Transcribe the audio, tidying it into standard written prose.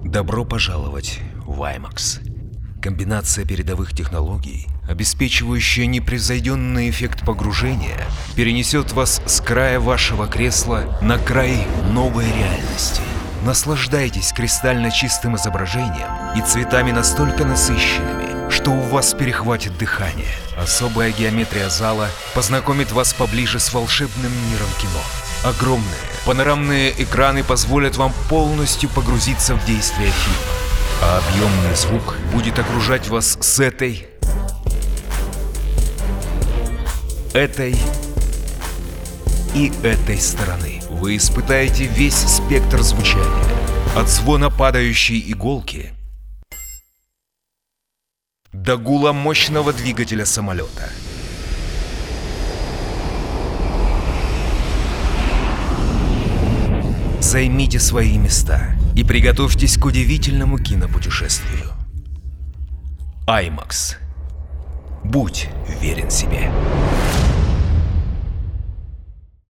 Добро пожаловать в IMAX. Комбинация передовых технологий, обеспечивающая непревзойденный эффект погружения, перенесет вас с края вашего кресла на край новой реальности. Наслаждайтесь кристально чистым изображением и цветами настолько насыщенными, что у вас перехватит дыхание. Особая геометрия зала познакомит вас поближе с волшебным миром кино. Огромные панорамные экраны позволят вам полностью погрузиться в действие фильма, а объемный звук будет окружать вас с этой и этой стороны. Вы испытаете весь спектр звучания, от звона падающей иголки до гула мощного двигателя самолета. Займите свои места и приготовьтесь к удивительному кинопутешествию. IMAX. Будь верен себе.